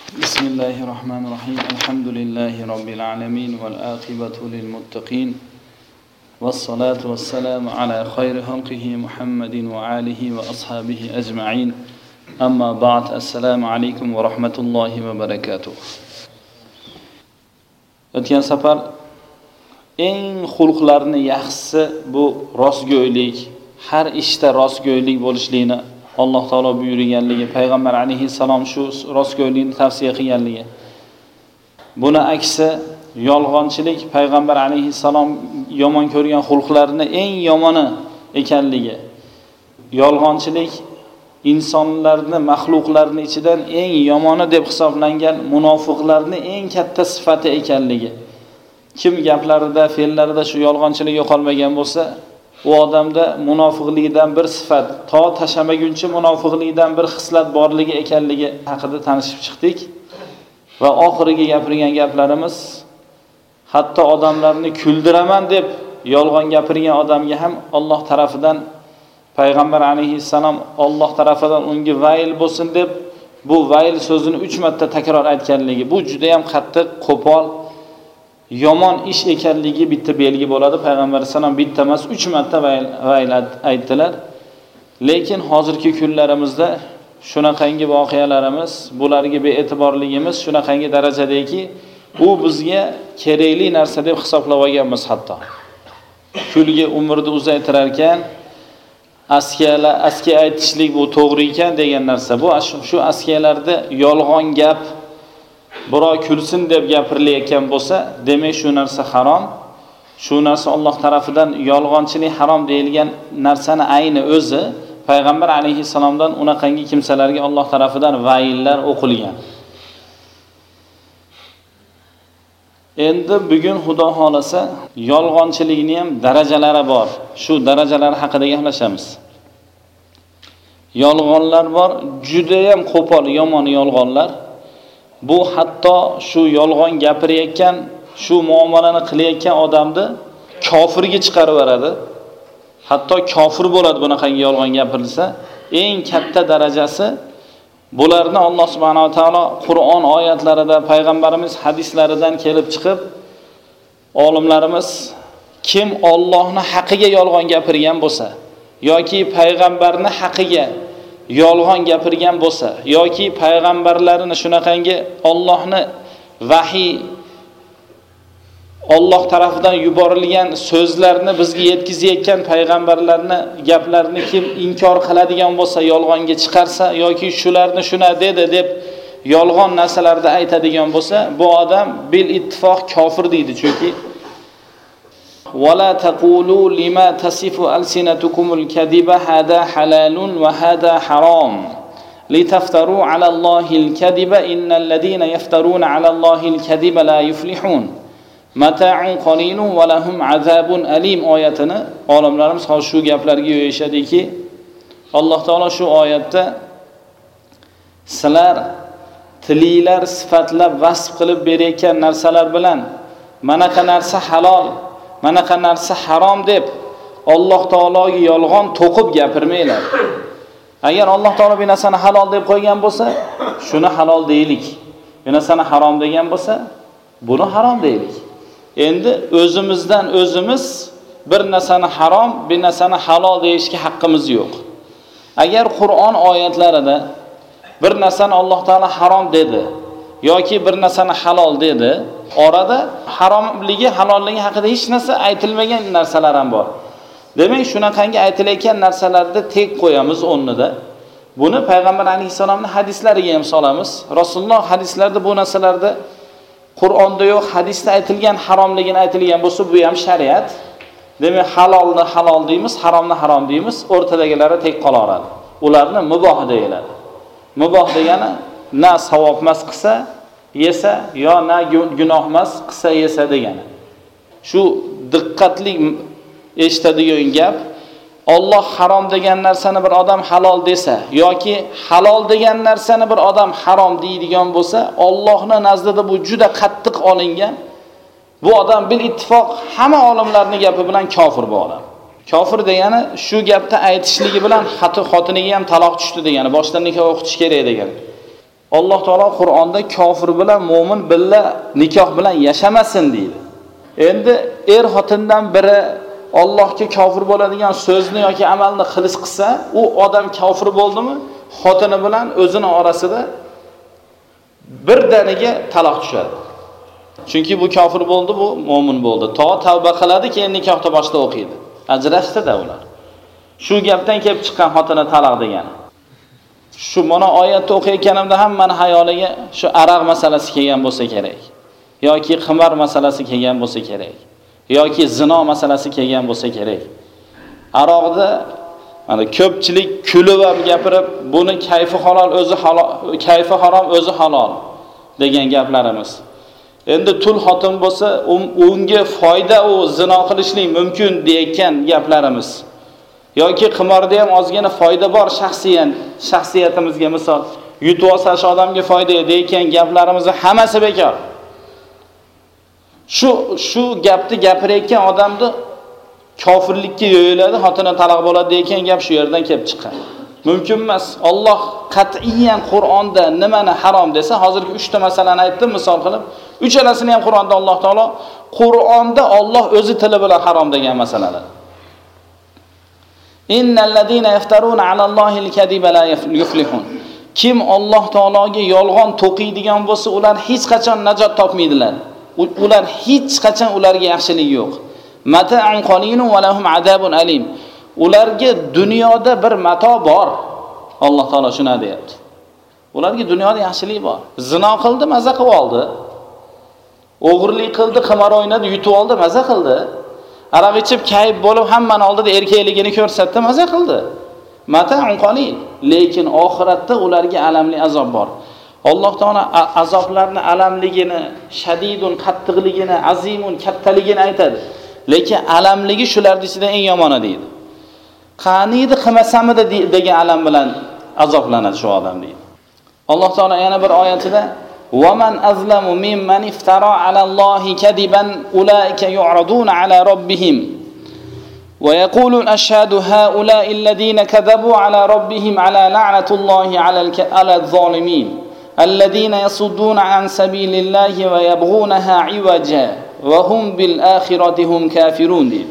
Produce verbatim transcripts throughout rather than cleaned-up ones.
Bismillahirrahmanirrahim. Alhamdulillahi rabbil alamin wal aqibatu lil muttaqin. والصلاة والسلام على خير خلقه محمد وآله وأصحابه أجمعين أما بعد السلام عليكم ورحمة الله وبركاته. O'tgan safar eng xulqlarni yaxshisi bu rostgo'ylik, har ishda rostgo'ylik bo'lishligini Alloh taolo buyurganligi, payg'ambar alayhissalom shu rostgo'ylikni tavsiya qilganligi. Buni aksi yolg'onchilik, payg'ambar alayhissalom yomon ko'rgan xulqlarni eng yomoni ekanligi. Yolg'onchilik insonlarni, maxluqlarning ichidan eng yomoni deb hisoblangan munofiqlarning eng katta sifati ekanligi. Kim gaplarida, fe'llarida shu yolg'onchilik yo'qolmagan bo'lsa, u odamda munofiqlikdan bir sifat, to tashamaguncha munofiqlikdan bir xislat borligi ekanligi haqida tanishib chiqdik. Va oxirgi gapirgan gaplarimiz hatto odamlarni kuldiraman deb yolg'on gapirgan odamga ham Alloh tarafidan, payg'ambar alayhissalom Alloh tarafidan unga vayl bo'lsin deb bu vayl so'zini uch marta takror aytganligi, bu juda ham qattiq, qo'pol, yomon ish ekanligi bitta belgi bo'ladi. Payg'ambar alayhissalom bitta emas, uch marta vayl, vayl aytdilar. Lekin hozirgi kunlarimizda shunaqangi voqealarimiz, bularga be'e'tiborligimiz shunaqangi darajadaki, u bizga kerakli narsa deb hisoblab olganmiz hatto. Kulgi umrni uzaytirar ekan, askiyalar askiya aytishlik bu to'g'ri ekan degan narsa. Bu shu askiyalarda yolg'on gap, birov kulsin deb gapirilayotgan bo'lsa, demak shu narsa harom. Shu narsa Alloh tarafidan yolg'onchilik harom deyilgan narsani ayni o'zi payg'ambar alayhissalomdan unaqangi kimsalarga Alloh tarafidan va'yillar o'qilgan. Endi bugun Xudo xolasa yolg'onchilikning ham darajalari bor. Shu darajalar haqida gaplashamiz. Yolg'onlar bor, juda ham qo'pol, yomon yolg'onlar. Bu hatto shu yolg'on gapirayotgan, shu muomalani qilayotgan odamni kofirga chiqarib yuboradi. Hatto kofir bo'ladi bunaqangi yolg'on gapirilsa. Eng katta darajasi bularni Alloh subhanahu va taolo Qur'on oyatlarida, payg'ambarimiz hadislaridan kelib chiqib, olimlarimiz kim Allohning haqiga yolg'on gapirgan bo'lsa, yoki payg'ambarning haqiga yolg'on gapirgan bo'lsa, yoki payg'ambarlarni shunaqangi Allohning vahiy, Alloh tarafidan yuborilgan so'zlarni bizga yetkazayotgan payg'ambarlarni gaplarini kim inkor qiladigan bo'lsa, yolg'onga chiqarsa, yoki shularni shuna dedi deb yolg'on narsalarda aytadigan bo'lsa, bu odam bil ittifoq kofir deydi. Chunki wala taqulu lima tasifu alsinatukumul kadiba hada halalun va hada haram litaftaru ala Allohil kadiba innal ladina yaftaruna ala Allohil kadiba la yuflihun. Mata'un qalilun va lahum azabun alim oyatini olimlarimiz hozir shu gaplarga yo'yishadiki, Alloh taolo shu oyatda sizlar tilinglar sifatlab vasf qilib berayotgan narsalar bilan manaqa narsa halol, manaqa narsa harom deb Alloh taologa yolg'on to'qib gapirmanglar. Agar Alloh taolo bir narsani halol deb qo'ygan bo'lsa, shuni halol deylik. Bir narsani harom degan bo'lsa, buni harom deylik. Endi o'zimizdan o'zimiz bir narsani harom, bir narsani halol deyishga haqqimiz yo'q. Agar Qur'on oyatlarida bir narsani Alloh taolo harom dedi yoki bir narsani halol dedi, orada haromligi, halolligi haqida hech narsa aytilmagan narsalar ham bor. Demak, shunaqangi aytilayotgan narsalarni tek qo'yamiz o'rnida. Buni payg'ambar alayhissalomning hadislariga ham solamiz. Rasululloh hadislarda bu narsalarda Qur'onda yo'q, hadisda aytilgan haromligini aytilgan bo'lsa, bu ham shariat. Demak, halolni halol deymiz, haromni harom deymiz, o'rtadagilari tek qolaveradi. Ularni muboh deyiladi. Muboh degani na savob emas qilsa, yesa, yo na gunoh emas qilsa, yesa degani. Shu diqqatli eshitadigan gap, Alloh harom degan narsani bir odam halol desa yoki halol degan narsani bir odam harom deydigan bo'lsa, Allohning nazdida bu juda qattiq olingan. Bu odam bil ittifoq hamma olimlarning gapi bilan kofir bu odam. Kofir degani shu gapni aytishligi bilan xoti xotiniga ham taloq tushdi degani, boshdan nikoh o'qitish kerak degan. Alloh taolo Qur'onda kofir bilan mu'min billa nikoh bilan yashamasin deydi. Endi er xotindan biri Allohga kofir bo'ladigan so'zni yoki amalni qilis qilsa, u odam kofir bo'ldimi? Xotini bilan o'zini orasida birdaniga taloq tushadi. Chunki bu kofir bo'ldi, bu mu'min bo'ldi. To tavba qiladi, keyin nikohda boshda o'qiydi. Ajrashdi-da ular. Shu gapdan kelib chiqqan xotini taloq degani. Shu mana oyatni o'qiyotganimda hammani hayoliga shu aroq masalasi kelgan bo'lsa kerak. Yoki qimor masalasi kelgan bo'lsa kerak. Yoki zino masalasi kelgan bo'lsa kerak. Aroqda mana ko'pchilik kulib ham gapirib, buni kayfi halol, o'zi halol, kayfi harom, o'zi halol degan gaplarimiz. Endi tul xotin bo'lsa, unga foyda u zino qilishlik mumkin deyotgan gaplarimiz. Yoki qimorda ham ozgina foyda bor shaxsiyan, shaxsiyatimizga misol yutib olsa shu odamga foyda deyotgan gaplarimizni hammasi bekor. Shu shu gapni gapirayotgan odamni kofirlikka yo'yiladi, xotini taloq bo'ladi degan gap shu yerdan kelib chiqqan. Mumkin emas. Alloh qat'iyan Qur'onda nimani harom desa, hozirgi uchta masalani aytdim misol qilib, uchalasini ham Qur'onda Alloh taolo Qur'onda Alloh o'zi tili bilan harom degan masalalar. Innal ladina yaftaruna alallohi al-kadiba la yuflihun. Kim Alloh taologa yolg'on to'qiydigan bo'lsa, ular hech qachon najot topmaydilar. Ular hech qachon ularga yaxshilik yo'q. Mata'un qalilun va lahum adabun alim. Ularga dunyoda bir mato bor. Alloh taolo shuna deyapti. Ularga dunyoda yaxshilik bor. Zino qildi, maza qilib oldi. O'g'irlik qildi, qimor o'ynadi, yutib oldi, maza qildi. Aroq ichib kayib bo'lib hammani oldida erkakligini ko'rsatdi, maza qildi. Mata'un qalil, lekin oxiratda ularga alamli azob bor. Alloh taolo azoblarni alamligini, shadidun qattiqligini, azimun kattaligini aytadi. Lekin alamligi shularning ichida eng yomoni deydi. Qaniydi qilmasamida degan alam bilan azoblanadi shu odam deydi. Alloh taolo yana bir oyatida "Va man azlamu mimman iftara ala Allohi kadiban ulaika yu'raduna ala rabbihim wa yaqulun ashhadu haula'i alladhina kadabu ala rabbihim ala la'natullahi ala al-zalimin alladhina yasudduna an sabilillahi wa yabghunaha 'iwaja wa hum bil akhirati hum kafirun." deydi.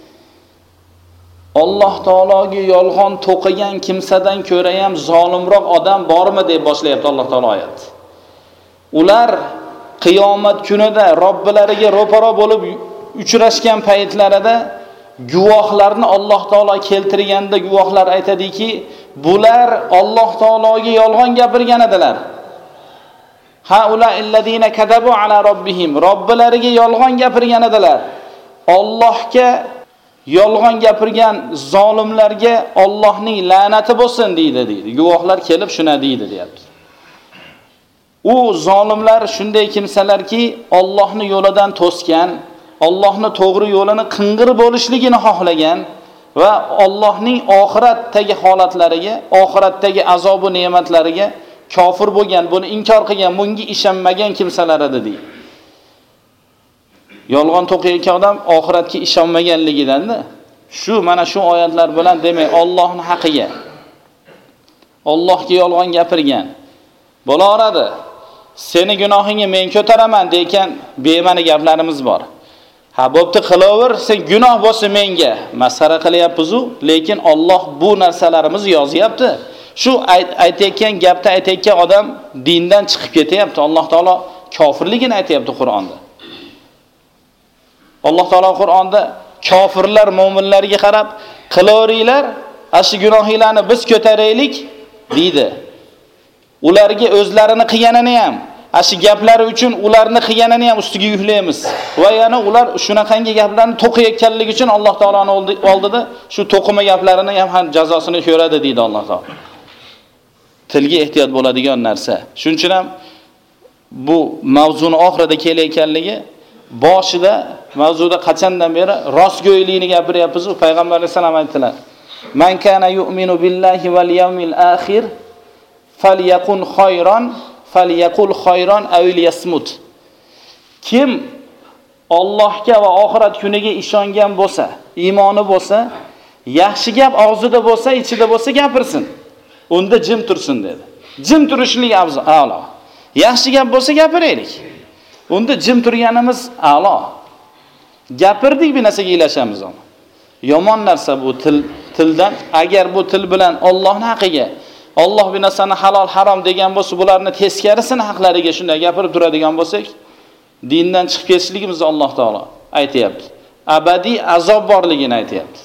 Alloh taologa yolg'on to'qigan kimsadan ko'ra ham zolimroq odam bormi deb boshlayapti Alloh taolo oyat. Ular qiyomat kunida Robbilariga ro'paro bo'lib uchrashgan paytlarida guvohlarni Alloh taolo keltirganda guvohlar aytadiki, bular Alloh taologa yolg'on gapirgan edilar. Haula alladina kadabu ala robbihim, Robbilariga yolg'on gapirgan edilar. Allohga yolg'on gapirgan zolimlarga Allohning la'nati bo'lsin deydi deydi. Guvohlar kelib shuna deydi deyapti. U zolimlar shunday kimsalarki, Allohning yo'lidan to'sgan, Allohning to'g'ri yo'lini qing'ir bo'lishligini xohlagan va Allohning oxiratdagi holatlariga, oxiratdagi azob va ne'matlariga kofir bo'lgan, buni inkor qilgan, bunga ishonmagan kimsalar edi deydi. Yolg'on to'qiyotgan odam oxiratga ishonmaganligidan-da. Shu mana shu oyatlar bilan demak Allohning haqiga, Allohga yolg'on gapirgan bo'laveradi. Seni gunohingni men ko'taraman degan bema'ni gaplarimiz bor. Ha, bo'pti qilaver, sen gunoh bo'lsa menga masxara qilyapsiz-u, lekin Alloh bu narsalarimizni yozyapti. Shu aytayotgan gapni aytayotgan odam dindan chiqib ketyapti. Alloh taolo kofirligini aytayapti Qur'onda. Alloh taolo Qur'onda kofirlar mu'minlarga qarab, qilaveringlar, ashi gunohinglarni biz ko'taraylik deydi. Ularga o'zlarini qilganini ham, ashi gaplari uchun ularni qilganini ham ustiga yuklaymiz. Va yana ular shunaqangi gaplarni to'qiyotganligi uchun Alloh taoloning oldida shu to'qima gaplarini ham jazosini ko'radi deydi Alloh taolo. Tilga ehtiyot bo'ladigan narsa. Shuning uchun ham bu mavzuni oxirida kelayotganligi boshida mavzuda qachondan beri rostgo'ylikni gapiryapmiz. Payg'ambar alayhisalom aytdilar: "Man kana yu'minu billahi val yawmil akhir falyakun khayran falyakul khayran aw liyasmut." Kim Allohga va oxirat kuniga ishongan bo'lsa, iymoni bo'lsa, yaxshi gap og'zida bo'lsa, ichida bo'lsa gapirsin. Unda jim tursin dedi. Jim turishlik a'lo. Yaxshi gap bo'lsa gapiraylik. Unda jim turganimiz a'lo. Gapirdik bir narsaga ilashamiz ham. Yomon narsa bu til tildan agar bu til bilan Allohning haqiga, Alloh bir narsani halol harom degan bo'lsa, bularni teskarisini haqlariga shunday gapirib turadigan bo'lsak, dindan chiqib ketishligimizni Alloh taolo aytayapti. Abadiy azob borligini aytayapti.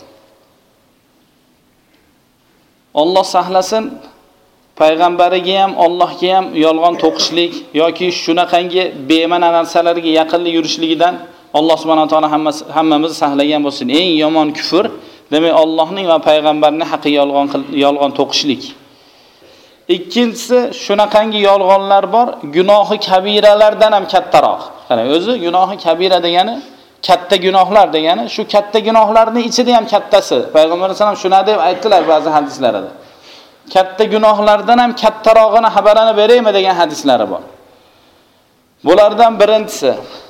Alloh saqlasin, payg'ambariga ham, Allohga ham yolg'on to'qishlik yoki shunaqangi bema'ni narsalarga yaqinlik yurishligidan Alloh subhanahu va taolo hammamizni saqlagan bo'lsin. Eng yomon kufr, demak Allohning va payg'ambarning haqqiga yolg'on yolg'on to'qishlik. Ikkinchisi, shunaqangi yolg'onlar bor, gunohi kabiralardan ham kattaroq. Qarang, o'zi gunohi kabira degani katta gunohlar degani, shu katta gunohlarning ichida ham kattasi. Payg'ambar sollallohu alayhi vasallam shuna deb aytdilar ba'zi hadislarida. Katta gunohlardan ham kattarog'ini xabarini beraymi degan hadislari bor. Bulardan birinchisi,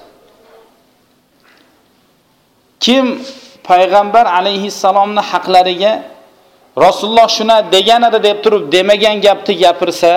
kim payg'ambar alayhissalomning haqlariga Rasululloh shuna degan edi deb turib demagan gapni gapirsa,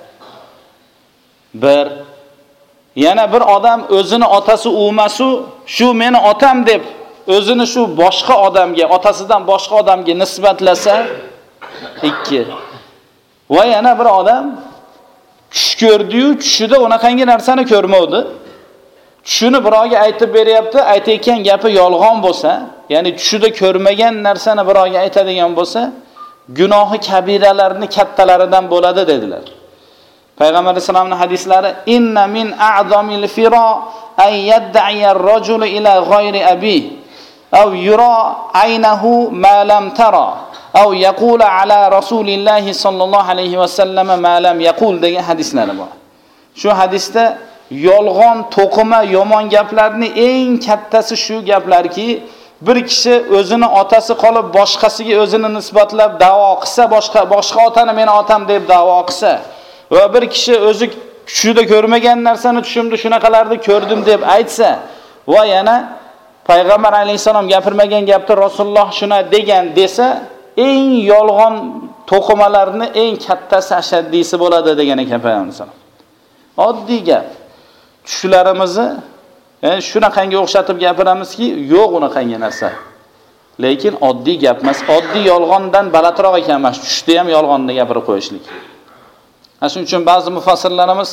bir yana bir odam o'zini otasi umasu shu meni otam deb o'zini shu boshqa odamga, otasidan boshqa odamga nisbatlasa, ikki. Va yana bir odam tush ko'rdi-yu, tushida unaqangi narsani ko'rmadi. Tushini birovga aytib beryapti, aytayotgan gapi yolg'on bo'lsa, ya'ni tushida ko'rmagan narsani birovga aytadigan bo'lsa, gunohi kabiralarning kattalaridan bo'ladi dedilar. Payg'ambar sollallohu hadislari inna min a'zamil fira ay yad'i ar-rajul ila ghayri abi aw yura aynahu ma lam tara aw yaqula ala rasulillahi sallallohu alayhi va sallam ma lam yaqul degan hadislar bor. Shu hadisda yolg'on, to'qima, yomon gaplarning eng kattasi shu gaplarki, bir kishi o'zini otasi qolib boshqasiga o'zini nisbatlab da'vo qilsa, boshqa boshqa otani meni otam deb da'vo qilsa, va bir kishi o'zi tushida ko'rmagan narsani tushimda shunaqalarni ko'rdim deb aytsa, va yana payg'ambar alayhisalom gapirmagan gapni Rasululloh shuna degan desa, eng yolg'on to'qimalarni eng kattasi ashaddiysi bo'ladi degan ekan payg'ambar. Oddiy gap. Tushlarimizni yani shunaqangi o'xshatib gapiramizki, yo'q unaqangi narsa. Lekin oddiy gap emas, oddiy yolg'ondan balandroq ekan emas, tushda ham yolg'onni gapirib qo'yishlik. Shuning uchun ba'zi mufassirlarimiz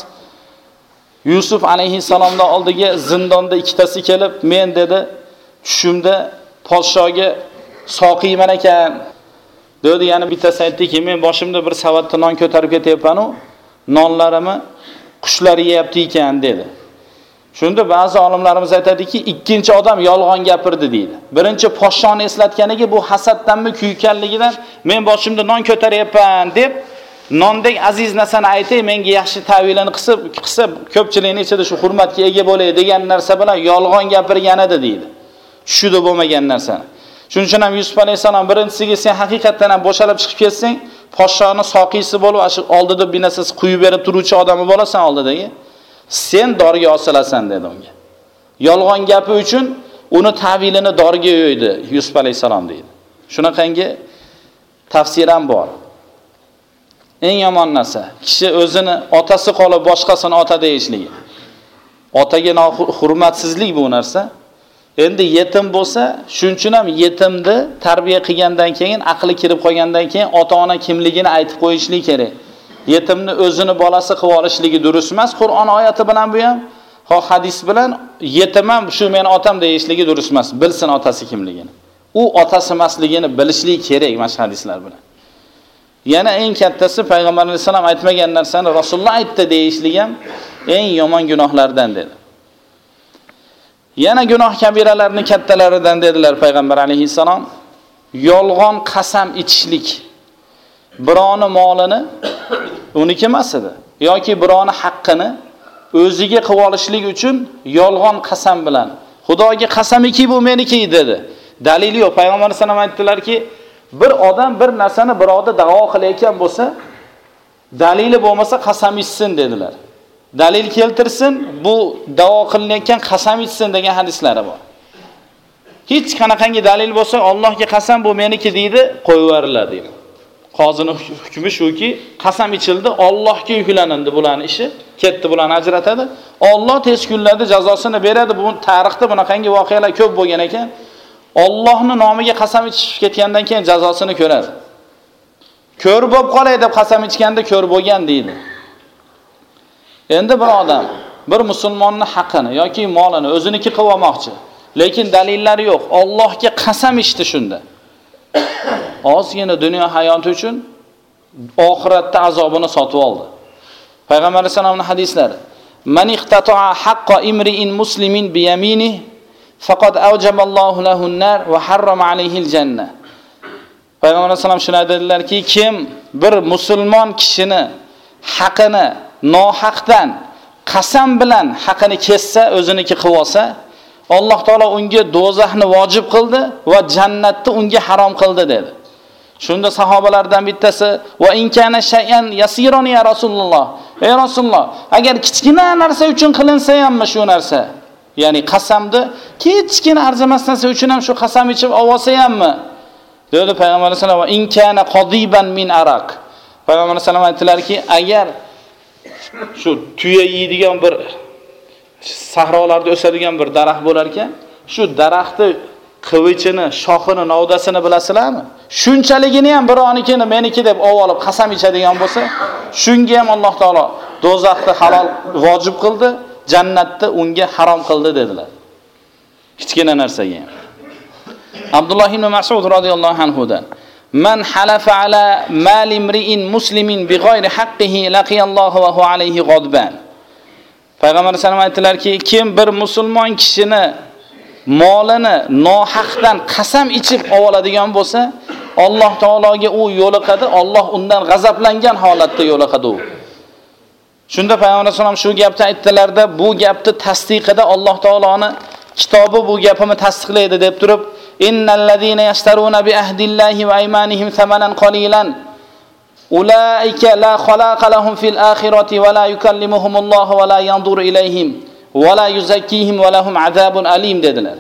Yusuf alayhissalomning oldiga zindonda ikkitasi kelib, men dedi, tushimda podshoga soqiyman ekan. Dedi, yana bittasi aytdiki, men boshimda bir savatda non ko'tarib ketyapman-u, nonlarimni qushlar yeyapti ekan dedi. Shunda ba'zi olimlarimiz aytadiki, ikkinchi odam yolg'on gapirdi deydi. Birinchi podshoni eslatganiga bu hasaddanmi, kuykanligidan men boshimda non ko'taryapman deb nondek aziz narsani aytay, menga yaxshi ta'vilini qilib, qilsa ko'pchilikning ichida shu hurmatga ega bo'lay degan narsa bilan yolg'on gapirgan edi deydi. Tushida bo'lmagan narsani. Shuning uchun ham Yusuf alayhisalom birinchisiga sen haqiqatan ham bo'shalib chiqib ketsang, podshoni soqiysi bo'lib, shu oldida bir narsasi quyib berib turuvchi odami bo'lasan oldidagi, sen dorga osilasan dedi unga. Yolg'on gapi uchun uni ta'vilini dorga yo'ydi Yusuf alayhisalom deydi. Shunaqangi tafsir ham bor. Eng yomon narsa kishi o'zini otasi qolib boshqasini ota deyishligi. Otaga hurmatsizlik bu narsa. Endi yetim bo'lsa, shuning uchun ham yetimni tarbiya qilgandan keyin, aqli kirib qolgandan keyin ota-ona kimligini aytib qo'yishlik kerak. Yetimni o'zini bolasi qilib olishligi durust emas. Qur'on oyati bilan bu ham, ho hadis bilan yetim ham shu meni otam deyishligi durust emas. Bilsin otasi kimligini. U otasi emasligini bilishlik kerak mana hadislar bilan. Yana eng kattasi payg'ambar alayhisalom aytmagan narsani Rasululloh aytdi deyishlik ham eng yomon gunohlardan dedi. Yana gunoh kabiralarning kattalaridan dedilar payg'ambar alayhisalom, yolg'on qasam ichishlik. Birovni molini uniki emas edi yoki birovni haqqini o'ziga qilib olishlik uchun yolg'on qasam bilan, Xudoga qasamiki bu meniki dedi. Dalili yo'q. Payg'ambar alayhisalom aytdilarki, bir odam bir narsani birovga da'vo qilayotgan bo'lsa, dalili bo'lmasa qasam ichsin dedilar. Dalil keltirsin, bu da'vo qilinayotgan qasam ichsin degan hadislari bor. Hech qanaqangi dalil bo'lsa, Allohga qasam bu meniki deydi, qo'yib yuboriladi. Qozining hukmi shuki, qasam ichildi, Allohga yuklanindi bularning ishi, ketdi bularni ajratadi. Alloh tez kunlarda jazosini beradi. Bu tarixda bunaqangi voqealar ko'p bo'lgan ekan. Allohning nomiga qasam ichib ketgandan keyin jazosini ko'radi. Ko'r bo'lib qolay deb qasam ichganda ko'r bo'lgan deydi. Endi bir odam bir musulmonning haqqini yoki molini o'ziniki qilib olmoqchi, lekin dalillari yo'q. Allohga qasam ichdi shunda. Ozgina dunyo hayoti uchun oxiratda azobini sotib oldi. Payg'ambar alayhisolamning hadislari: "Man iqtata'a haqqa imri'in muslimin bi yaminihi faqad awjaballohu lahu an-nar va harrama alayhi al-janna." Payg'ambar alayhisolam shuni dedilarki, kim bir musulmon kishini haqini nohaqdan qasam bilan haqini kessa, o'ziniki qilib olsa, Alloh taolo unga do'zaxni vojib qildi va jannatni unga harom qildi dedi. Shunda sahobalardan bittasi: "Va in kana shay'an yasiron ya Rasululloh." Ey Rasululloh, agar kichkina narsa uchun qilinsa hammi shu narsa, ya'ni qasamni kichkina arzimas narsa uchun ham shu qasam ichib olsa hammi? Dedi Payg'ambar sollallohu alayhi vasallam: "Va in kana qadiban min araq." Payg'ambar sollallohu alayhi vasallam aytdilarki, agar shu tuya yeydigan bir sahrolarda o'sadigan bir daraxt bo'lar ekan, shu daraxtni qivichini, shoxini, novdasini bilasizlarmi? Shunchaligini ham bironikini meniki deb olib qasam ichadigan bo'lsa, shunga ham Alloh taolo do'zaxni halol vojib qildi, jannatni unga harom qildi dedilar. Kichkina narsaga ham. Abdulloh ibn Mas'ud radhiyallohu anhu dan: "Man halafa ala mali imri'in muslimin bighayri haqqihi laqiyallohu va huwa alayhi ghadban." Payg'ambar sollallohu alayhi vasallam aytdilarki, kim bir musulmon kishini molini nohaqdan qasam ichib oladigan bo'lsa, Alloh taologa u yo'liqadi, Alloh undan g'azablangan holatda yo'liqadi u. Shunda Payg'ambar sollallohu alayhi vasallam shu gapni aytdilarda, bu gapni tasdiqida Alloh taoloning kitobi bu gapimni tasdiqlaydi deb turib, innal ladina yashtaruna bi ahdillahi va aymanihim thamanan qalilan ulaika la khalaqa lahum fil akhirati va la yukallimuhumulloh va la yanzuru ilayhim va la yuzakkihim va lahum azabun alim dedilar.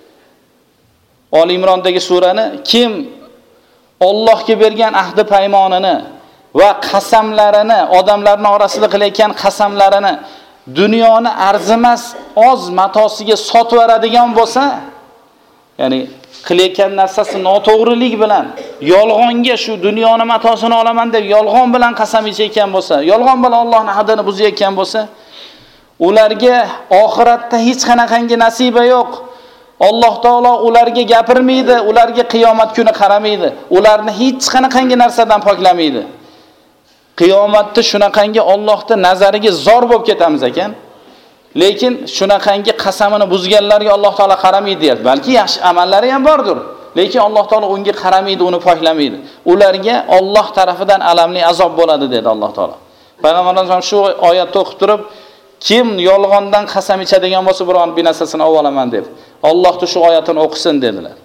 Oli Imrondagi surani kim Allohga bergan ahdi paymonini va qasamlarini, odamlarning orasida qilayotgan qasamlarini dunyoni arzimas oz matosiga sotib beradigan bo'lsa, ya'ni qilayotgan narsasi noto'g'rilik bilan, yolg'onga shu dunyoni matosini olaman deb yolg'on bilan qasam ichayotgan bo'lsa, yolg'on bilan Allohning hadini buzayotgan bo'lsa, ularga oxiratda hech qanaqangi nasiba yo'q. Alloh taolo ularga gapirmaydi, ularga qiyomat kuni qaramaydi, ularni hech qanaqangi narsadan poklamaydi. Qiyomatda shunaqangi Allohning nazariga zor bo'lib ketamiz ekan. Lekin shunaqangi qasamini buzganlarga Alloh taolo qaramaydi deydi. Balki yaxshi amallari ham bordir, lekin Alloh taolo unga qaramaydi, uni poklamaydi. Ularga Alloh tarafidan alamli azob bo'ladi dedi Alloh taolo. Payg'ambarimiz ham shu oyatni o'qib turib, kim yolg'ondan qasam ichadigan bo'lsa, biron bir narsasini olaman deb Allohning shu oyatini o'qisin dedilar.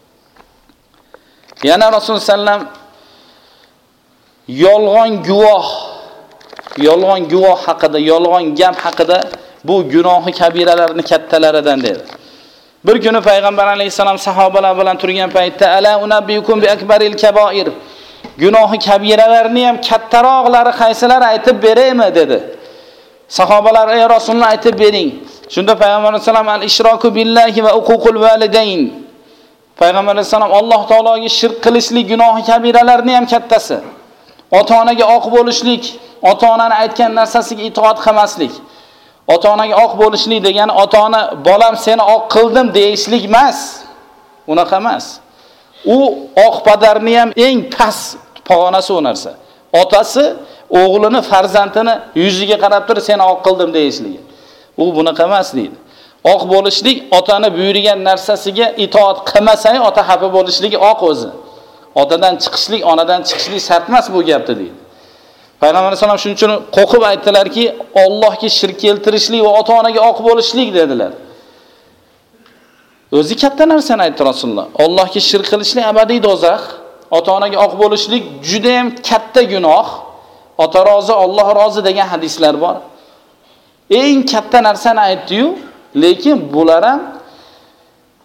Yana Rasululloh sallam yolg'on guvoh, yolg'on guvoh haqida, yolg'on gap haqida bu gunohi kabiralarning kattalaridan dedi. Bir kuni Payg'ambar alayhisalom sahobalar bilan turgan paytda ala unabbiukum bi akbaril kabair, gunohi kabiralarni ham kattaroqlari qaysilari aytib beraymi dedi. Sahobalar ey Rasululloh aytib bering. Shunda Payg'ambar alayhisalom al-ishroku billahi va uququl validayn. Payg'ambar alayhisalom Alloh taologa shirk qilishlik gunohi kabiralarni ham kattasi. Ota-onaga oq bo'lishlik, ota-onaning aytgan narsasiga itoat qilmaslik. Ota-onaga oq bo'lishlik degani ota-ona bolam seni oq qildim deyishlik emas. Unaqa emas. U oq padarni ham eng past pog'onasi u narsa. Otasi o'g'lini, farzandini yuziga qarab turib seni oq qildim deyishligi. U bunaqa emas deydi. Oq bo'lishlik otani buyurgan narsasiga itoat qilmasang ota xafa bo'lishligi oq o'zi. Otadan chiqishlik, onadan chiqishlik shart emas bu gapda deydi. Payg'ambar sollallohu alayhi vasallam shuning uchun qo'qib aytdilarki, Allohga shirk keltirishlik va ota-onaga oq bo'lishlik dedilar. O'zi katta narsani aytdi Rasululloh. Allohga shirk qilishlik abadiy do'zax, ota-onaga oq bo'lishlik juda ham katta gunoh. Ota rozi, Alloh rozi degan hadislar bor. Eng katta narsani aytdi-yu, lekin bular ham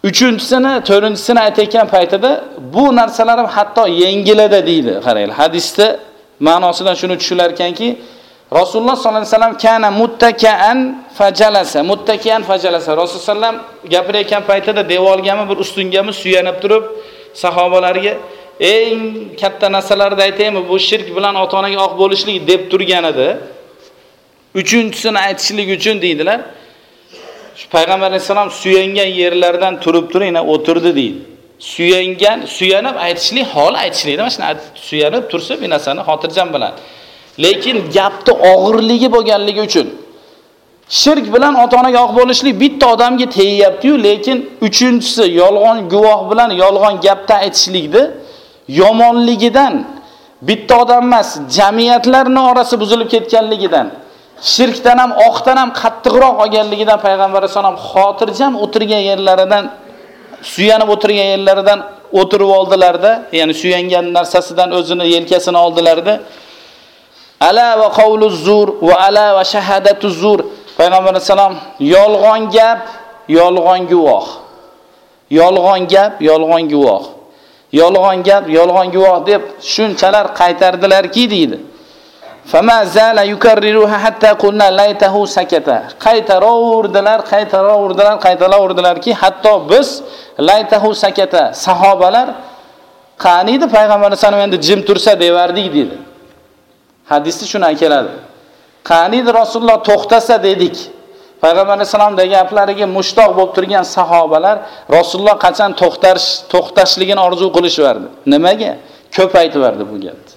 Uchinchisini, to'rtinchisini aytayotgan paytida bu narsalar ham hatto yengiladi deydi. Qaranglar, hadisda ma'nosidan shuni tushunlar ekanki, Rasululloh sollallohu alayhi vasallam kana muttakaan fajalasa, muttakian fajalasa. Rasululloh sallam gapirayotgan paytida devorgami, bir ustungami suyanib turib, sahobalarga eng katta narsalarni aytaymi, bu shirk bilan ota-onaga oq bo'lishlik deb turgan edi. Uchinchisini aytishlik uchun deydilar. Shu payg'ambar alayhisalom suyangan yerlardan turib turib, yana o'tirdi deydi. Suyangan, suyanib aytishlik, hol aytishlikda mana shuni suyanib tursa bir narsani xotirjam bilan. Lekin gapni og'irligi bo'lganligi uchun shirk bilan ota-onaga oq bo'lishlik bitta odamga tegayapti-yu, lekin uchinchisi yolg'on guvoh bilan yolg'on gapda aytishlikni yomonligidan bitta odam emas, jamiyatlarning orasi buzilib ketganligidan, shirkdan ham oqdan ham qattiqroq olganligidan payg'ambar alayhisalom xotirjam o'tirgan yerlaridan, suyanib o'tirgan yerlaridan o'tirib oldilarda, ya'ni suyangan narsasidan o'zini yelkasini oldilarda. Ala va qawlu zur va ala va shahadatu zur. Payg'ambar alayhisalom yolg'on gap, yolg'on guvoh. Yolg'on gap, yolg'on guvoh. Yolg'on gap, yolg'on guvoh deb shunchalar qaytardilarki deydi. Fama zala yukarriruha hatta qulna laytahu sakata. Qaytarovurdilar, qaytarovurdilar, qaytarovurdilarki hatto biz laytahu sakata, sahobalar qaniydi payg'ambar alayhisalom endi jim tursa devardik dedi. Hadisda shuni keladi. Qaniydi Rasululloh to'xtasa dedik. Payg'ambar alayhisalom degan gaplariga mushtoq bo'lib turgan sahobalar Rasululloh qachon to'xtarish, to'xtashligini orzu qilishardi. Nimaga? Ko'p aytib bu gapni.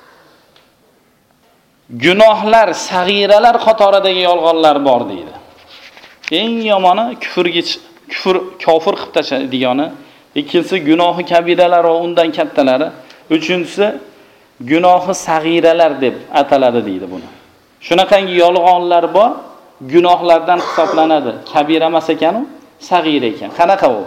Gunohlar, sag'iralar qatoridagi yolg'onlar bor deydi. Eng yomoni kufrga, kufr, kofir qilib tashlaydigani, ikkinchisi gunohi kabiralar va undan kattalari, uchinchisi gunohi sag'iralar deb ataladi deydi buni. Shunaqangi yolg'onlar bor, gunohlardan hisoblanadi. Kabira emas ekan u, sag'ira ekan. Qanaqa u?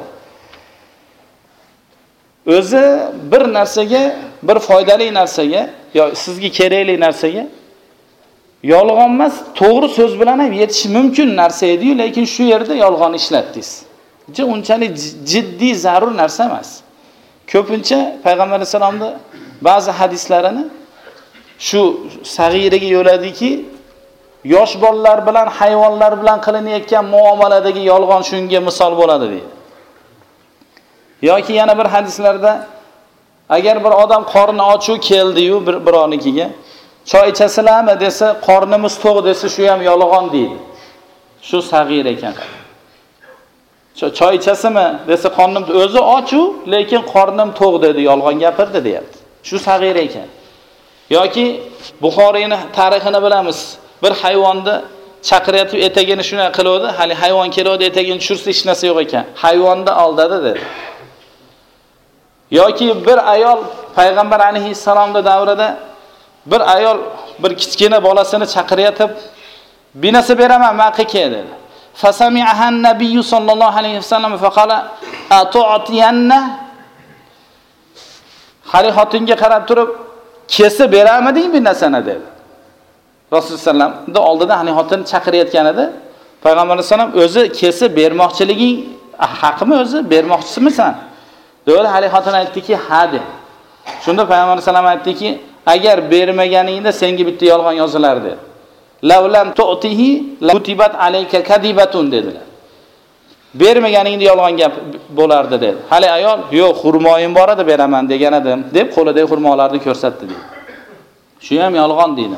O'zi bir narsaga, bir foydali narsaga, yo sizga kerakli narsaga yolg'on emas, to'g'ri so'z bilan ham yetish mumkin narsa edi-yu, lekin shu yerda yolg'on ishlatdingiz. Ju unchalik jiddiy zarur narsa emas. Ko'pincha payg'ambar alayhisolamning ba'zi hadislarini shu sag'iraga yo'ladiki, yosh bolalar bilan, hayvonlar bilan qilinayotgan muomaladagi yolg'on shunga misol bo'ladi deydi. Yoki yana bir hadislarda agar bir odam qorni ochiq keldi-yu bir birovnikiga, choy ichasizlarmi desa, qornimiz to'q desa, shu ham yolg'on deydi. Shu sag'ir ekan. Choy ichasizmi desa, qornim o'zi ochiq, lekin qornim to'q dedi, yolg'on gapirdi deyapti. Shu sag'ir ekan. Yoki Buxoriyning tarixini bilamiz. Bir hayvonni chaqiryotib etagini shuna qiladi, hali hayvon keladi, etagini tushirsa hech narsa yo'q ekan. Hayvonni aldadi dedi. Yoki bir ayol payg'ambar alayhissalomning davrida bir ayol bir kichkina bolasini chaqiryotib, binasi beraman, maqika dedi. Fasami'ahan nabiyyu sallallohu alayhi vasallam faqala atu'tiyanna. Hali xotinga qarab turib, kesib beramiding bir narsani dedi. Rasululloh sallam da oldida hani xotin chaqirayotgan edi. Payg'ambar sallam o'zi kesib bermoqchiliging haqmi o'zi, bermoqchisisan? Dedi. Hali xotin aytdiki, ha dedi. Shunda Payg'ambar sallam aytdiki, agar bermaganingda senga bitta yolg'on yozilar dedi. Lavlam tu'tihi kutibat alayka kadibatun dedilar. Bermaganingda yolg'on gap bo'lardi dedi. Hali ayol, yo'q, xurmoyim bor edi, beraman degan edim deb qo'lidagi xurmolarni ko'rsatdi dedi. Shu ham yolg'on deydi.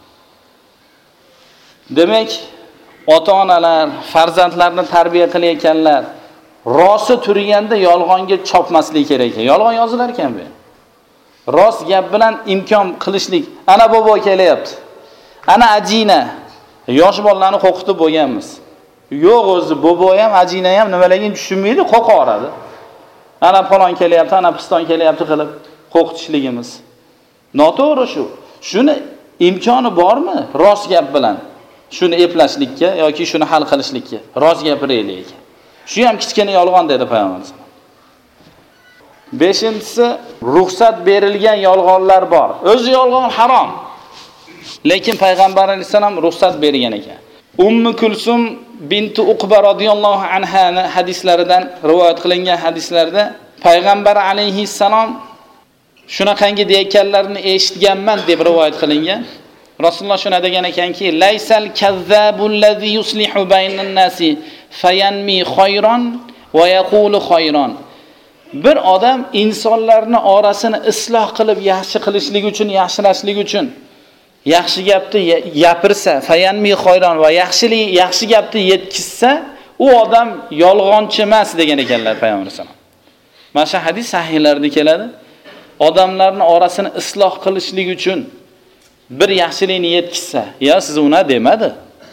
Demak, ota-onalar farzandlarni tarbiya qilayotganlar rosti turganda yolg'onga chopmaslik kerak ekan. Yolg'on yozilar ekan bu. Rost gap bilan imkon qilishlik. Ana bobo kelyapti. Ana ajina. Yosh bolalarni qo'qitib bo'lganmiz. Yo'q, o'zi bobo ham, ajina ham nimaligini tushunmaydi, qo'qoradi. Ana falon kelyapti, ana piston kelyapti qilib qo'qitishligimiz. Noto'g'ri shu. Shuni imkoni bormi rost gap bilan? Shuni eplashlikka yoki shuni hal qilishlikka rost gapiraylik ekan. Shu ham kichkina yolg'on dedi payg'ambarimiz. beshinchisi, ruxsat berilgan yolg'onlar bor. O'zi yolg'on harom. Lekin payg'ambar alayhisalom ruxsat bergan ekan. Ummu Kulsum binti Uqba radhiyallohu anha hadislaridan rivoyat qilingan hadislarda payg'ambar alayhissalom shunaqangi deyotganlarini eshitganman deb rivoyat qilingan. Rasululloh shuna degan ekanki, laysal kazzabul ladzi yuslihu baynan nasi fayanmi khayran va yaqulu khayran. Bir odam insonlarning orasini isloh qilib yaxshi qilishlik uchun, yaxshilashlik uchun yaxshi gapni gapirsa, fayanmi khayran va yaxshilik, yaxshi gapni yetkizsa, u odam yolg'onchi emas degan ekanlar payg'ambar sollallohu alayhi vasallam. Mana shu hadis sahihlarda keladi. Odamlarning orasini isloh qilishlik uchun bir yaxshilikni yetkizsa, ya siz uni demadi.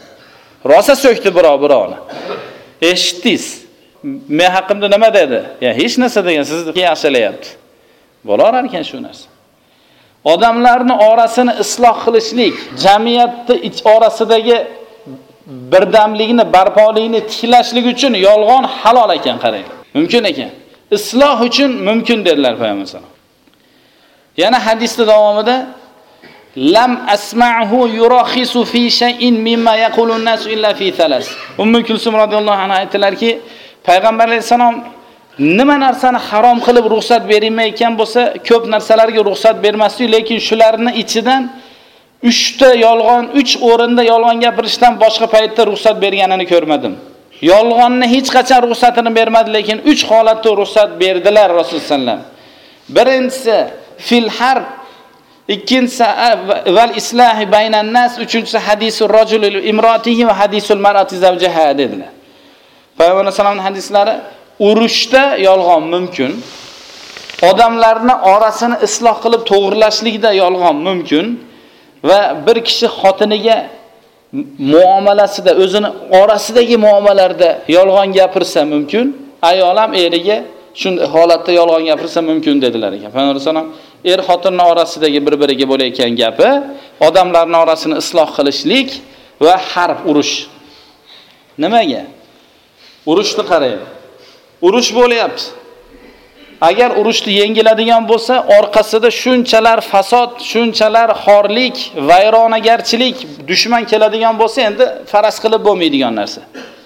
Rosa so'kdi birov birovni. Eshitdingiz. Men haqimda nima dedi? Ya hech narsa degan, sizni yaxshilayapti. Bo'lar ekan shu narsa. Odamlarning orasini isloh qilishlik, jamiyatning ich orasidagi birdamlikni, barpolikni tiklashlik uchun yolg'on halol ekan, qarang. Mumkin ekan. Isloh uchun mumkin dedilar payg'ambar sollallohu alayhi vasallam. Yana hadisning davomida lam asma'hu yurakhisu fi shay'in mimma yaqulun nas illa fi thalas. Ummu Kulsum radhiyallohu anha aytdilarki, payg'ambar alayhisalom nima narsani harom qilib ruxsat berilmayotgan bo'lsa, ko'p narsalarga ruxsat bermasdi, lekin shularning ichidan uch ta yolg'on, uch o'rinda yolg'on gapirishdan boshqa paytda ruxsat berganini ko'rmadim. Yolg'onni hech qachon ruxsatini bermadi, lekin uch holatda ruxsat berdilar Rasululloh sallam. Birinchisi fil harb, ikkinchisi val islahi baynan nas, uchinchisi hadisul rajul imratihi va hadisul mar'ati zawjaha dedilar. Payg'ambar sallallohu hadislari urushda yolg'on mumkin. Odamlarning orasini isloh qilib to'g'rilashlikda yolg'on mumkin va bir kishi xotiniga muomalasida, o'zini orasidagi muomalarda yolg'on gapirsa mumkin. Ayol ham eriga shunday holatda yolg'on gapirsa mumkin dedilar ekan. Payg'ambar sallallohu er xotinning orasidagi bir-biriga bo'layotgan gapi, odamlarning orasini isloh qilishlik va harb urush. Nimaga? Urushni qarang. Urush bo'lyapti. Agar urushni yengiladigan bo'lsa, orqasida shunchalar fasod, shunchalar xorlik, vayronagarchilik, dushman keladigan bo'lsa, endi faras qilib bo'lmaydigan narsa.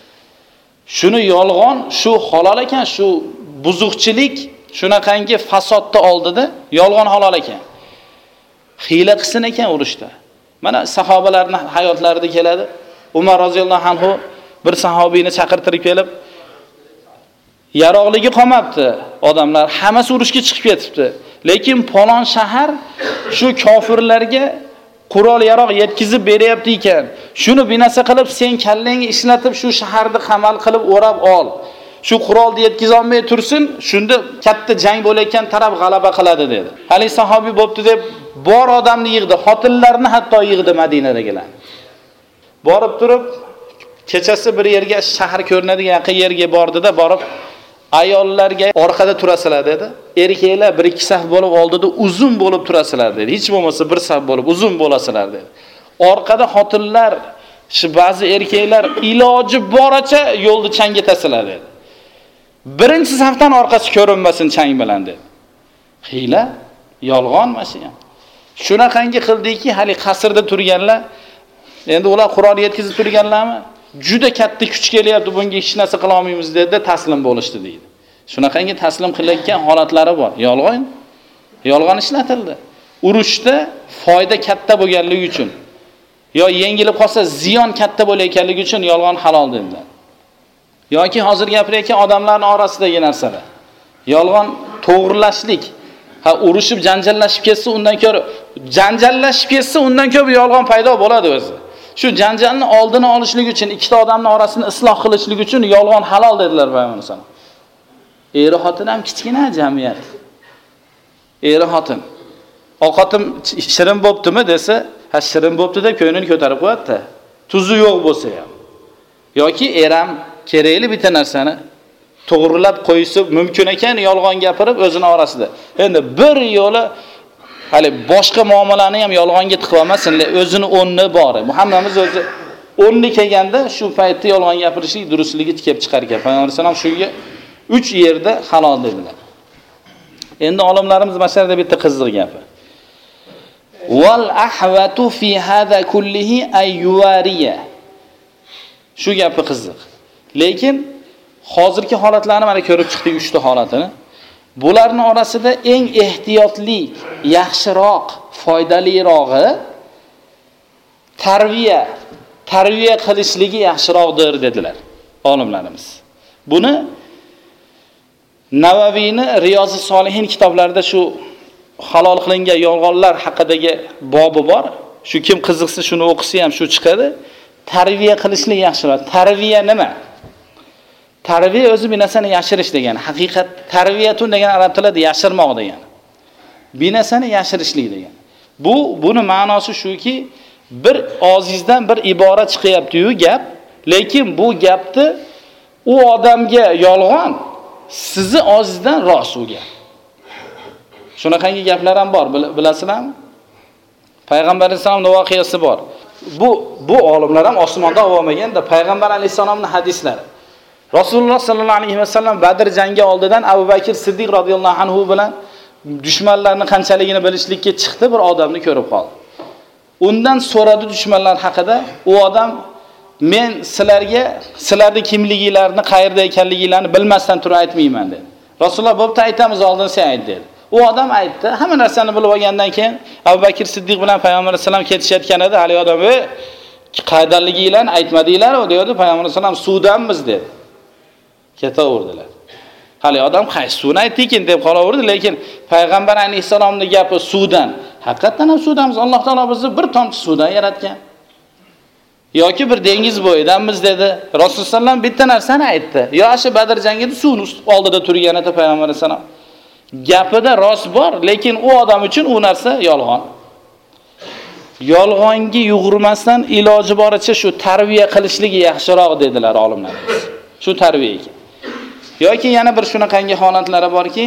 Shuni yolg'on, shu halol ekan, shu buzuqchilik, shunaqangi fasodni oldida yolg'on halol ekan. Hiyla qilsin ekan urushda. Mana sahobalarning hayotlarida keladi. Umar roziyallohu anhu bir sahobiyni chaqirtirib kelib, yaroqligi qolmabdi. Odamlar hammasi urushga chiqib ketibdi. Lekin falon shahar shu kofirlarga qurol yaroq yetkazib beryapti ekan. Shuni binasa qilib sen kallangni ishlatib shu shaharni qamal qilib o'rab ol. Shu qurolni yetkiza olmay tursin, shunda katta jang bo'layotgan taraf g'alaba qiladi dedi. Hali sahobiy bo'pti deb bor odamni yig'di, xotinlarni hatto yig'di Madinadagilar. Borib turib kechasi bir yerga, shahar ko'rinadigan yaqin yerga bordida, borib ayollarga orqada turasizlar dedi. Erkaklar bir ikki saf bo'lib oldida uzun bo'lib turasizlar dedi. Hech bo'lmasa bir saf bo'lib uzun bo'lasizlar dedi. Orqada xotinlar, shu ba'zi erkaklar iloji boricha yo'lni changatasizlar dedi. Birinchi safdan orqasi ko'rinmasin chang bilan dedi. Hiyla, yolg'on mashina. Shunaqangi qildiki, hali qasrda turganlar, endi ular qurol yetkazib turganlarmi? Juda katta kuch kelyapti, bunga hech narsa qila olmaymiz dedi, taslim bo'lishdi deydi. Shunaqangi taslim qilayotgan holatlari bor. Yolg'on, yolg'on ishlatildi. Urushda foyda katta bo'lganligi uchun yo yengilib qolsa ziyon katta bo'layotganligi uchun yolg'on halol dedilar. Yoki hozir gapirayotgan odamlarning orasidagi narsalar. Yolg'on to'g'rilashlik. Ha, urushib janjallashib ketsa, undan ko'ra janjallashib ketsa, undan ko'p yolg'on paydo bo'ladi o'zi. Shu janjalni oldini olishlik uchun, ikkita odamning orasini isloh qilishlik uchun yolg'on halol dedilar payg'ambar sollallohu alayhi vasallam. Eri xotin ham kichkina jamiyat. Eri xotin. Ovqatim shirin bo'ptimi desa, ha shirin bo'pti deb ko'nglini ko'tarib qo'yadi. Tuzi yo'q bo'lsa ham. Yoki eram kerakli bitta narsani to'g'rilab qo'ysa mumkin ekan, yolg'on gapirib o'zini orasida. Endi bir yo'li hali boshqa muomalani ham yolg'onga tiqib olmasin, o'zini o'rni bor. Hammamiz o'zi o'rni kelganda shu paytda yolg'on gapirishlik durustligi tikib chiqar ekan. Payg'ambar sollallohu alayhi vasallam shunga uch yerda halol dedilar. Endi olimlarimiz masharada bitta qiziq gapi. Wal ahwatu fi hada kullihi ay yuwariya. Shu gapi qiziq. Lekin hozirgi holatlarni mana ko'rib chiqdik, uchta holatini. Bularning orasida eng ehtiyotli, yaxshiroq, foydalirog'i tarbiya, tarbiya qilishligi yaxshiroqdir dedilar olimlarimiz. Buni Navaviyni Riyozi Solihin kitoblarida shu halol qilingan yolg'onlar haqidagi bobi bor. Shu kim qiziqsa shuni o'qisa ham shu chiqadi. Tarbiya qilishlik yaxshiroq. Tarbiya nima? Tarbiya o'zi bir narsani yashirish degani. Haqiqat tarbiyatun degan arab tilida yashirmoq degani. Bir narsani yashirishlik degani. Bu buni ma'nosi shuki, bir og'zingizdan bir ibora chiqyapti-yu gap, lekin bu gapni u odamga yolg'on, sizni og'zingizdan rost u gap. Shunaqangi gaplar ham bor, bilasizlarmi? Payg'ambar alayhisolamning voqeasi bor. Bu bu olimlar ham osmonda olmaganda Payg'ambar alayhisolamning hadislari. Rasululloh sallallohu alayhi vasallam Badr jangi oldidan Abu Bakr Siddiq radhiyallohu anhu bilan dushmanlarni qanchaligini bilishlikka chiqdi, bir odamni ko'rib qoldi. Undan so'radi dushmanlar haqida. U odam men sizlarga sizlarning kimligingizni, qayerda ekanligingizni bilmasdan turib aytmayman dedi. Rasululloh bo'pti aytamiz, oldin sen ayt dedi. U odam aytdi. Hamma narsani bilib olgandan keyin Abu Bakr Siddiq bilan Payg'ambar alayhisolam ketishayotgan edi. Hali odam, "Ey, qayerdaliginglarni aytmadinglar-ku" dedi. Payg'ambar alayhisolam "Suvdanmiz" dedi. Ketaverdilar. Hali odam qaysi suvni aytdikin deb qolaverdi, lekin Payg'ambar alayhisolamning gapi suvdan. Haqiqatan ham suvdanmiz. Alloh taolo bizni bir tomchi suvdan yaratgan. Yoki bir dengiz bo'yidanmiz dedi. Rasululloh sallam bitta narsani aytdi. Yo shu Badr jangida suvni oldida turgan edi Payg'ambar alayhisolam. Gapida rost bor, lekin u odam uchun u narsa yolg'on. Yolg'onga yug'urmasdan iloji boricha shu tarbiya qilishligi yaxshiroq dedilar olimlarimiz. Shu tarbiya ekan. Yoki yana bir shunaqangi holatlari borki,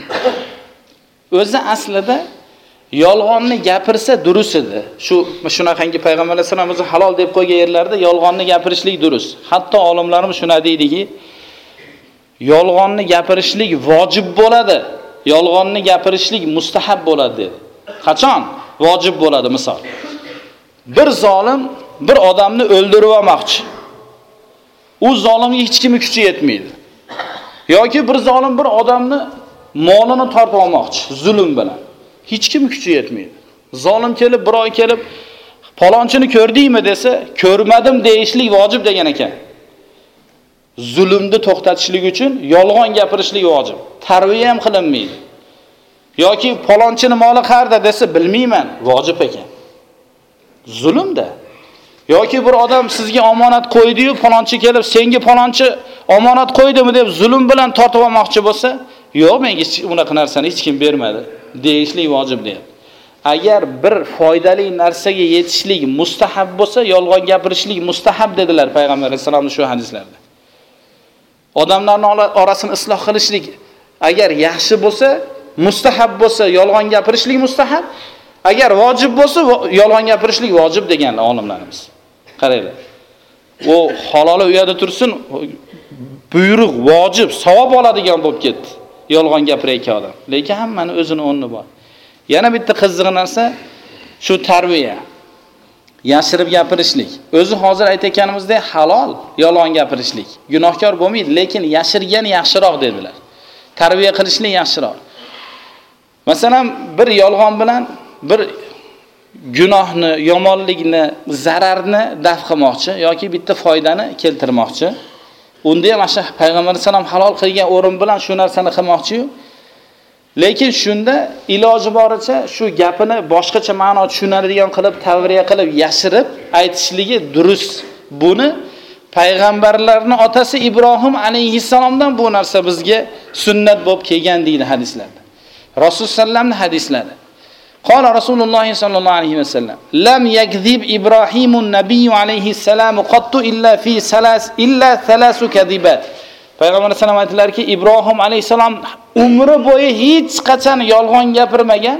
o'zi aslida yolg'onni gapirsa durust edi. Shu shunaqangi Payg'ambar alayhisolam o'zi halol deb qo'ygan yerlarda yolg'onni gapirishlik durust. Hatto olimlarimiz shuna deydiki, yolg'onni gapirishlik vojib bo'ladi. Yolg'onni gapirishlik mustahab bo'ladi dedi. Qachon vojib bo'ladi? Misol, bir zolim bir odamni o'ldirib olmoqchi. U zolimga hech kimni kuchi yetmaydi. Yoki bir zolim bir odamni molini tortib olmoqchi zulm bilan. Hech kim kuchi yetmaydi. Zolim kelib, birov kelib, "Palonchini ko'rdingmi?" desa, "Ko'rmadim" deyishlik vojib degan ekan. Zulmni to'xtatishlik uchun yolg'on gapirishlik vojib. Tarbiya ham qilinmaydi. Yoki palonchini moli qayerda desa, "Bilmayman", vojib ekan. Zulmda. Yoki bir odam sizga omonat qo'ydi-yu, palonchi kelib, "Senga palonchi omonat qo'ydimi" deb zulm bilan tortib olmoqchi bo'lsa, "Yo'q, menga unaqa narsani hech kim bermadi" deyishlik vojib deydi. Agar bir foydali narsaga yetishlik mustahab bo'lsa, yolg'on gapirishlik mustahab dedilar Payg'ambar alayhisolamning shu hadislarida. Odamlarning orasini isloh qilishlik agar yaxshi bo'lsa, mustahab bo'lsa, yolg'on gapirishlik mustahab. Agar vojib bo'lsa, yolg'on gapirishlik vojib degan olimlarimiz. Qaranglar. U haloli u yerda tursin, buyruq, vojib, savob oladigan bo'lib ketdi. Yolg'on gapirayotgan odam. Lekin hammaning o'zining o'rni bor. Yana bitta qiziq narsa shu tarbiya. Yashirib gapirishlik. O'zi hozir aytayotganimizdek halol yolg'on gapirishlik. Gunohkor bo'lmaydi, lekin yashirgan yaxshiroq dedilar. Tarbiya qilishlik yaxshiroq. Masalan, bir yolg'on bilan bir gunohni, yomonlikni, zararni daf qilmoqchi yoki bitta foydani keltirmoqchi. Unda ham o'sha Payg'ambar alayhisolam halol qilgan o'rin bilan shu narsani qilmoqchi-yu. Lekin shunda iloji boricha shu gapini boshqacha ma'no tushunadigan qilib, tavriya qilib, yashirib aytishligi durust. Buni payg'ambarlarning otasi Ibrohim alayhisalomdan bu narsa bizga sunnat bo'lib kelgan deydi hadislarda. Rasul sallamning hadislari. Qala Rasululloh sallallohu alayhi vasallam: "Lam yakzib Ibrohimun nabiyyu alayhi salam qattu illa fi salas illa thalasu kadibat." Payg'ambar alayhisalom aytdilarki, Ibrohim alayhisalom umri bo'yi hech qachon yolg'on gapirmagan,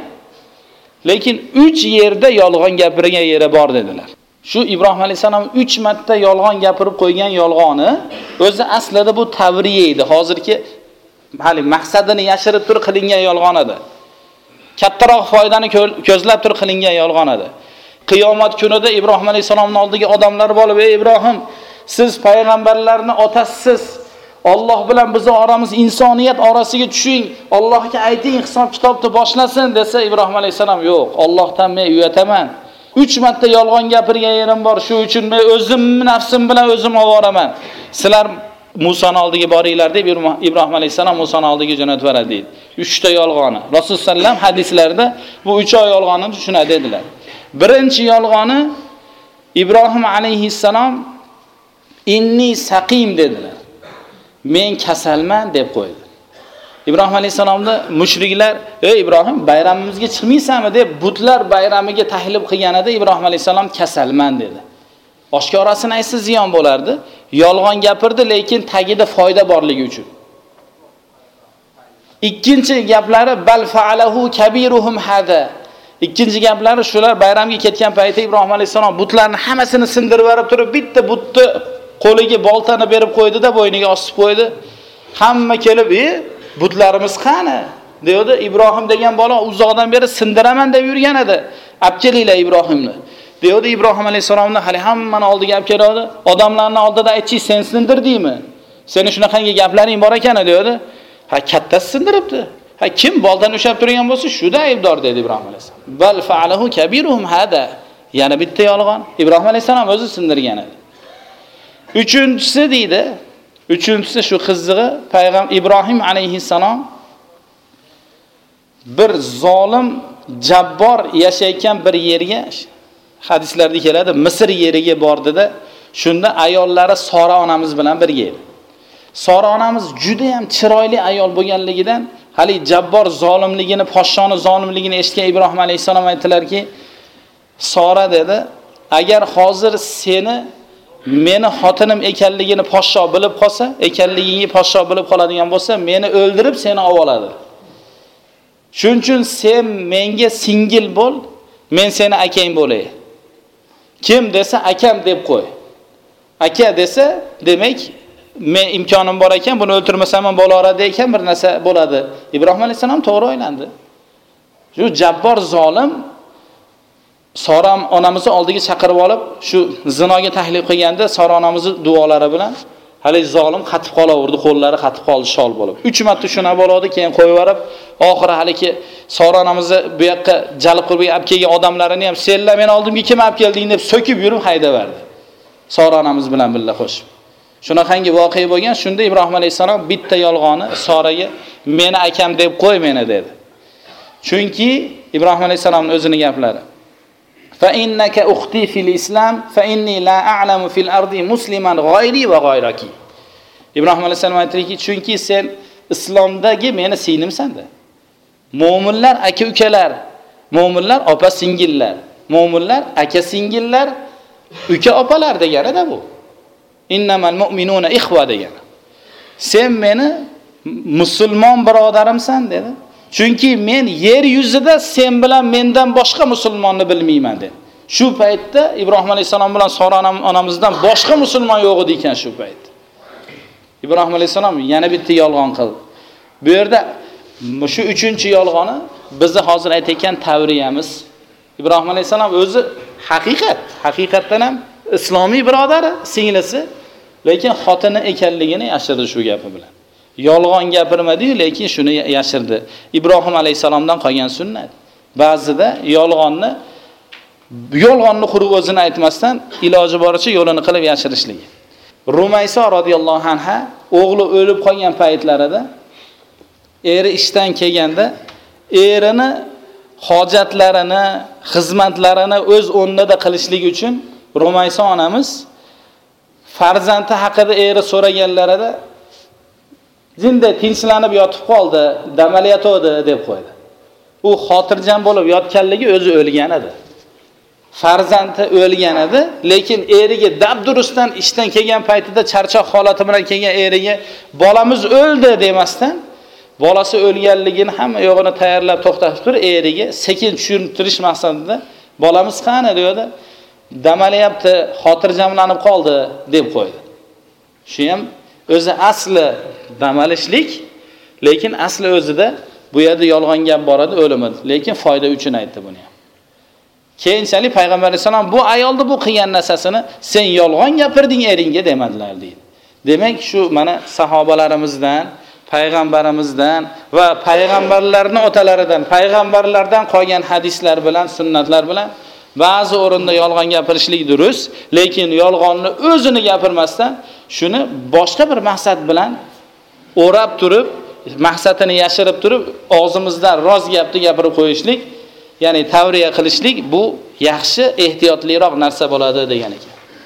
lekin uch yerda yolg'on gapirgan yeri bor dedilar. Shu Ibrohim alayhisalom uch marta yolg'on gapirib qo'ygan yolg'oni o'zi aslida bu tavriya edi. Hozirgi hali maqsadini yashirib turib qilingan yolg'on edi. Kattaroq foydani ko'zlab turib qilingan yolg'on edi. Qiyomat kunida Ibrohim alayhisalomning oldiga odamlar bo'lib, "Ey Ibrohim, siz payg'ambarlarning otasiz. Alloh bilan bizni oramiz, insoniyat orasiga tushing. Allohga ayting, hisob kitobni boshlasin desa, Ibrohim alayhisalom yo'q. Allohdan men uyataman. uch marta yolg'on gapirgan yerim bor, shu uchun men o'zim nafsim bilan o'zim ovoraman. Sizlar Musoni oldiga boringlar deb Ibrohim alayhisalom Musoni oldiga jo'natib beradi deydi. uchta yolg'oni. Rasululloh sallam hadislarda bu uch oy yolg'onini shuna dedilar. Birinchi yolg'oni Ibrohim alayhisalom inni saqim dedilar. Men kasalman deb qo'ydi. Ibrohim alayhisalomni mushriklar, "Ey Ibrohim, bayramimizga chiqmaysanmi?" deb butlar bayramiga tahlil qilganida Ibrohim alayhisalom kasalman dedi. Oshkorasini aytsa ziyon bo'lardi. Yolg'on gapirdi, lekin tagida foyda borligi uchun. Ikkinchi gaplari bal fa'alahu kabiruhum hada. Ikkinchi gaplari shular bayramga ketgan payti Ibrohim alayhisalom butlarni hammasini sindirib berib turib, bitta butni qo'liga boltani berib qo'ydi-da, bo'yniga osib qo'ydi. Hamma kelib, "E, butlarimiz qani?" dedi. Ibrohim degan bola uzoqdan beri sindiraman deb yurgan edi. "Abkelinglar Ibrohimni." dedi. Ibrohim alayhisalomni hali hammani oldiga olib keladi. Odamlarning oldida aytchi, "Sen sindirdingmi? Seni shunaqangi gaplaring bor ekan" dedi. "Ha, kattasi sindiribdi. Ha, kim boldan ushab turgan bo'lsa, shuda aybdor" dedi Ibrohim alayhisalom. "Bal fa'alahu kabiruhum hada." Yana bitta yolg'on. Ibrohim alayhisalom o'zi sindirgan edi. Uchinchisi deydi, uchinchisi shu qizig'i, payg'ambar Ibrohim alayhisalom bir zolim, jabbor yashayotgan bir yerga, hadislarda keladi, Misr yeriga bordida, shunda ayollari Sora onamiz bilan birga edi. Sora onamiz juda ham chiroyli ayol bo'lganligidan, hali jabbor zolimligini, poshshoni zolimligini eshitgan Ibrohim alayhisalom aytdilarki, "Sora" dedi, "Agar hozir seni meni xotinim ekanligini poshsho bilib qolsa, ekanligingni poshsho bilib qoladigan bo'lsa, meni o'ldirib seni oladi. Shuning uchun sen menga singil bo'l, men seni akang bo'lay. Kim desa akam deb qo'y. Aka desa, demak men imkonim bor ekan, buni o'ltirmasam ham bo'laveradi ekan, bir narsa bo'ladi." Ibrohim alayhisalom to'g'ri o'ylandi. Shu jabbor zolim Sora onamizni oldiga chaqirib olib, shu zinoga tahlil qilganda Sora onamizni duolari bilan hali zolim qatib qolaverdi, qo'llari qatib qoldi shol bo'lib. uch marta shuna bo'ladi, keyin qo'yib yuborib, oxiri haliki Sora onamizni bu yoqqa jalb qilib olib kelgan odamlarini ham "Senlar men oldimga kim olib kelding?" deb so'kib yurib haydaverdi. Sora onamiz bilan birga qo'shib. Shunaqangi voqea bo'lgan. Shunda Ibrohim alayhisalom bitta yolg'oni Soraga "Meni akam deb qo'y meni" dedi. Chunki Ibrohim alayhisalomning o'zining gaplari. Fa innaka ukhti fil islam fa inni la a'lamu fil ardi musliman g'ayri va g'ayraki. Ibrohim alayhisalom aytdiki, chunki sen islomdagi meni singlimsan-da. Mo'minlar aka-ukalar, mo'minlar opa-singillar, mo'minlar aka-singillar, uka-opalar degani-da bu. Innamal mu'minuna ikhwa degani. Sen meni musulmon birodarimsan dedi. Chunki men yer yuzida sen bilan mendan boshqa musulmonni bilmayman dedi. Shu paytda Ibrohim alayhisalom bilan Sora onamizdan boshqa musulmon yo'q edi ekan shu payt. Ibrohim alayhisalom yana bitta yolg'on qildi. Bu yerda shu uchinchi yolg'oni bizni hozir aytayotgan tavriyamiz. Ibrohim alayhisalom o'zi haqiqat, haqiqatdan ham islomiy birodari, singlisi, lekin xotini ekanligini yashirdi shu gapi bilan. Yolg'on gapirmadi-yu, lekin shuni yashirdi. Ibrohim alayhisalomdan qolgan sunnat. Ba'zida yolg'onni yolg'onni quruq o'zini aytmasdan iloji boricha yo'lini qilib yashirishligi. Rumayso radhiyallohu anha o'g'li o'lib qolgan paytlarida eri ishdan kelganda erini hojatlarini, xizmatlarini o'z o'rnida qilishlik uchun Rumayso onamiz farzandi haqida eri so'raganlarida zinda tinchlanib yotib qoldi, damalayotdi deb qo'ydi. U xotirjam bo'lib yotganligi o'zi o'lgan edi. Farzandi o'lgan edi, lekin eriga dabdurustdan ishdan kelgan paytida charchoq holati bilan kelgan eriga bolamiz o'ldi demasdan, bolasi o'lganligini hamma yo'g'ini tayyorlab to'xtatib turib, eriga sekin tushuntirish maqsadida bolamiz qani dedi. Damalayapti, xotirjamlanib qoldi deb qo'ydi. Shu ham o'zi asli damalishlik, lekin asli o'zida bu yerda yolg'on gap bor edi, o'limi, lekin foyda uchun aytdi buni ham. Keyinchalik payg'ambar alayhisalom bu ayolni bu qilgan narsasini sen yolg'on gapirding eringga demadilar deydi. Demak, shu mana sahobalarimizdan, payg'ambarimizdan va payg'ambarlarning otalaridan, payg'ambarlardan qolgan hadislar bilan, sunnatlar bilan ba'zi o'rinda yolg'on gapirishlik durust, lekin yolg'onni o'zini gapirmasdan shuni boshqa bir maqsad bilan o'rab turib, maqsadini yashirib turib, og'zimizdan rost gapni gapirib qo'yishlik, ya'ni tavriya qilishlik bu yaxshi, ehtiyotliroq narsa bo'ladi degan ekan.